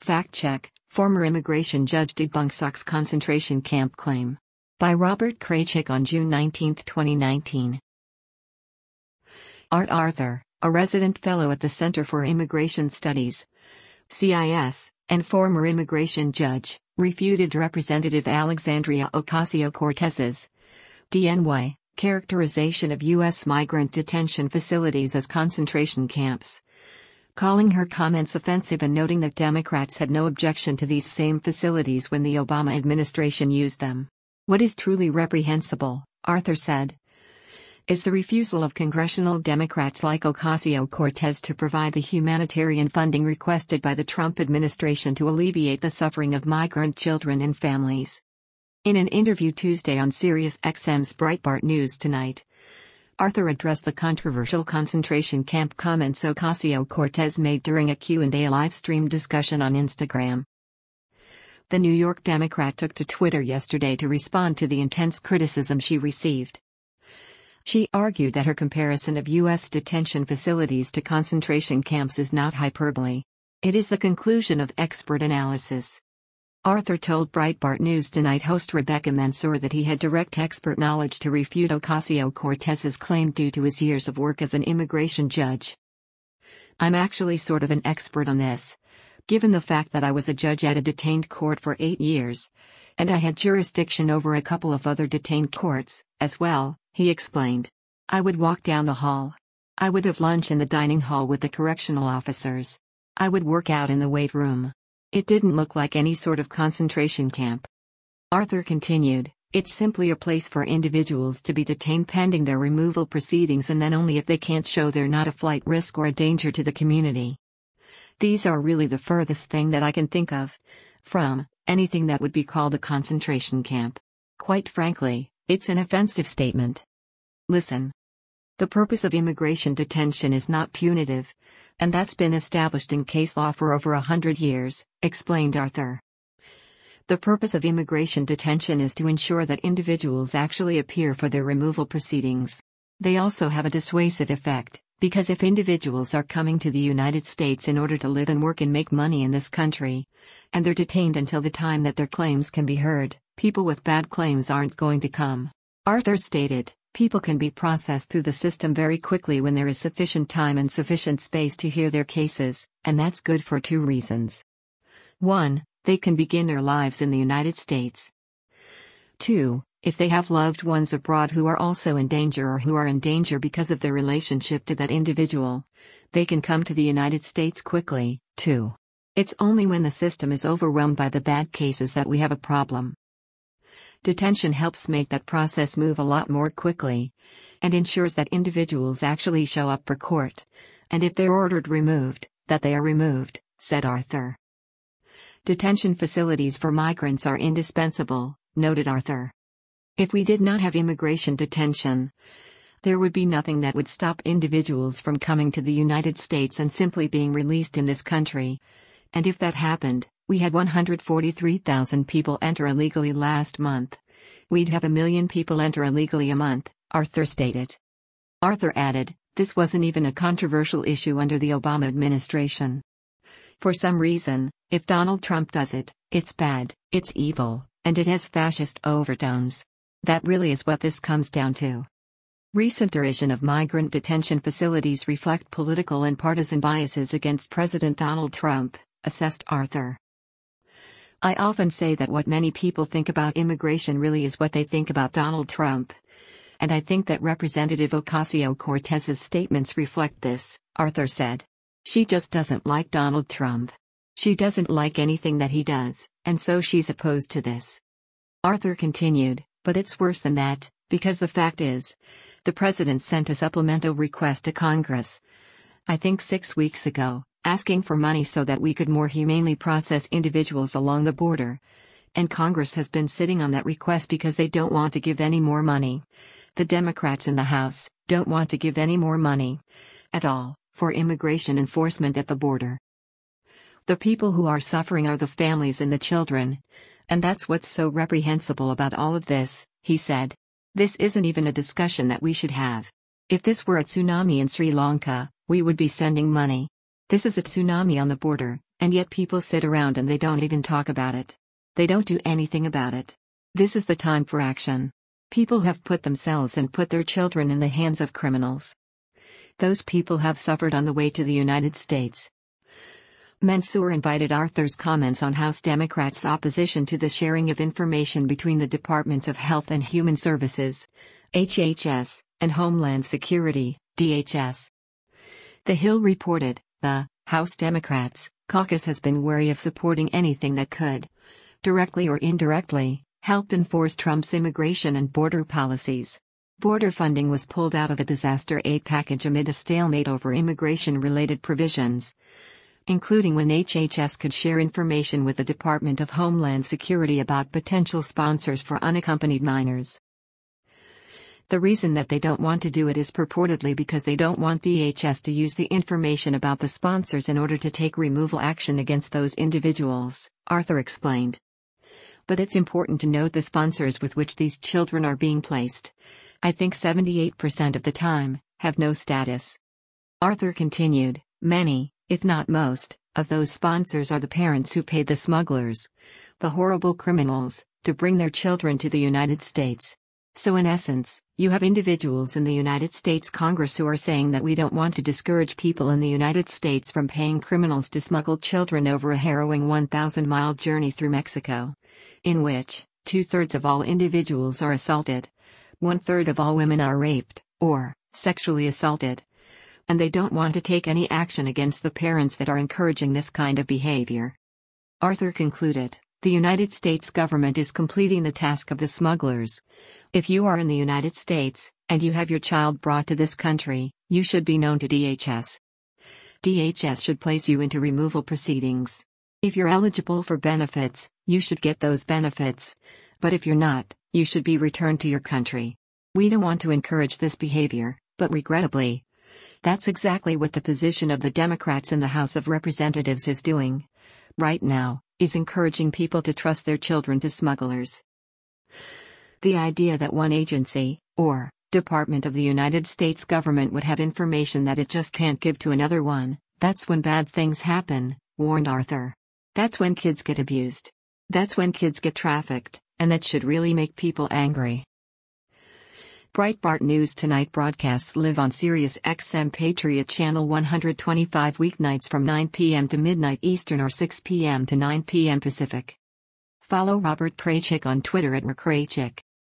Fact check: former immigration judge debunks Ox concentration camp claim. By Robert Kraychik on June 19, 2019. Art Arthur, a resident fellow at the Center for Immigration Studies, CIS, and former immigration judge, refuted Representative Alexandria Ocasio-Cortez's DNY characterization of U.S. migrant detention facilities as concentration camps, calling her comments offensive and noting that Democrats had no objection to these same facilities when the Obama administration used them. What is truly reprehensible, Arthur said, is the refusal of congressional Democrats like Ocasio-Cortez to provide the humanitarian funding requested by the Trump administration to alleviate the suffering of migrant children and families. In an interview Tuesday on SiriusXM's Breitbart News Tonight, Arthur addressed the controversial concentration camp comments Ocasio-Cortez made during a Q&A live-stream discussion on Instagram. The New York Democrat took to Twitter yesterday to respond to the intense criticism she received. She argued that her comparison of U.S. detention facilities to concentration camps is not hyperbole. It is the conclusion of expert analysis. Arthur told Breitbart News Tonight host Rebecca Mansour that he had direct expert knowledge to refute Ocasio-Cortez's claim due to his years of work as an immigration judge. "I'm actually sort of an expert on this, given the fact that I was a judge at a detained court for 8 years, and I had jurisdiction over a couple of other detained courts, as well," he explained. "I would walk down the hall. I would have lunch in the dining hall with the correctional officers. I would work out in the weight room. It didn't look like any sort of concentration camp." Arthur continued, "It's simply a place for individuals to be detained pending their removal proceedings, and then only if they can't show they're not a flight risk or a danger to the community. These are really the furthest thing that I can think of from anything that would be called a concentration camp. Quite frankly, it's an offensive statement. Listen. The purpose of immigration detention is not punitive, and that's been established in case law for over 100 years, explained Arthur. The purpose of immigration detention is to ensure that individuals actually appear for their removal proceedings. They also have a dissuasive effect, because if individuals are coming to the United States in order to live and work and make money in this country, and they're detained until the time that their claims can be heard, people with bad claims aren't going to come. Arthur stated, people can be processed through the system very quickly when there is sufficient time and sufficient space to hear their cases, and that's good for 2 reasons. 1, they can begin their lives in the United States. 2, if they have loved ones abroad who are also in danger or who are in danger because of their relationship to that individual, they can come to the United States quickly, too. It's only when the system is overwhelmed by the bad cases that we have a problem. Detention helps make that process move a lot more quickly, and ensures that individuals actually show up for court, and if they're ordered removed, that they are removed," said Arthur. Detention facilities for migrants are indispensable, noted Arthur. If we did not have immigration detention, there would be nothing that would stop individuals from coming to the United States and simply being released in this country. And if that happened, we had 143,000 people enter illegally last month. We'd have 1 million people enter illegally a month, Arthur stated. Arthur added, this wasn't even a controversial issue under the Obama administration. For some reason, if Donald Trump does it, it's bad, it's evil, and it has fascist overtones. That really is what this comes down to. Recent derision of migrant detention facilities reflect political and partisan biases against President Donald Trump, assessed Arthur. I often say that what many people think about immigration really is what they think about Donald Trump. And I think that Representative Ocasio-Cortez's statements reflect this, Arthur said. She just doesn't like Donald Trump. She doesn't like anything that he does, and so she's opposed to this. Arthur continued, but it's worse than that, because the fact is, the president sent a supplemental request to Congress, I think 6 weeks ago, asking for money so that we could more humanely process individuals along the border. And Congress has been sitting on that request because they don't want to give any more money. The Democrats in the House don't want to give any more money at all for immigration enforcement at the border. The people who are suffering are the families and the children. And that's what's so reprehensible about all of this, he said. This isn't even a discussion that we should have. If this were a tsunami in Sri Lanka, we would be sending money. This is a tsunami on the border, And yet people sit around and they don't even talk about it. They don't do anything about it. This is the time for action. People have put themselves and put their children in the hands of criminals. Those people have suffered on the way to the United States. Mansour invited Arthur's comments on House Democrats' opposition to the sharing of information between the Departments of Health and Human Services, HHS, and Homeland Security, DHS. The Hill reported, the House Democrats caucus has been wary of supporting anything that could, directly or indirectly, help enforce Trump's immigration and border policies. Border funding was pulled out of a disaster aid package amid a stalemate over immigration-related provisions, including when HHS could share information with the Department of Homeland Security about potential sponsors for unaccompanied minors. The reason that they don't want to do it is purportedly because they don't want DHS to use the information about the sponsors in order to take removal action against those individuals, Arthur explained. But it's important to note the sponsors with which these children are being placed, I think 78% of the time, have no status. Arthur continued, many, if not most, of those sponsors are the parents who paid the smugglers, the horrible criminals, to bring their children to the United States. So in essence, you have individuals in the United States Congress who are saying that we don't want to discourage people in the United States from paying criminals to smuggle children over a harrowing 1,000-mile journey through Mexico, in which 2/3 of all individuals are assaulted, 1/3 of all women are raped, or sexually assaulted. And they don't want to take any action against the parents that are encouraging this kind of behavior. Arthur concluded, the United States government is completing the task of the smugglers. If you are in the United States, and you have your child brought to this country, you should be known to DHS. DHS should place you into removal proceedings. If you're eligible for benefits, you should get those benefits. But if you're not, you should be returned to your country. We don't want to encourage this behavior, but regrettably, that's exactly what the position of the Democrats in the House of Representatives is doing. Right now, is encouraging people to trust their children to smugglers. The idea that one agency, or department of the United States government would have information that it just can't give to another one, that's when bad things happen, warned Arthur. That's when kids get abused. That's when kids get trafficked, and that should really make people angry. Breitbart News Tonight broadcasts live on Sirius XM Patriot Channel 125 weeknights from 9 p.m. to midnight Eastern or 6 p.m. to 9 p.m. Pacific. Follow Robert Kraychik on Twitter @RKraychik.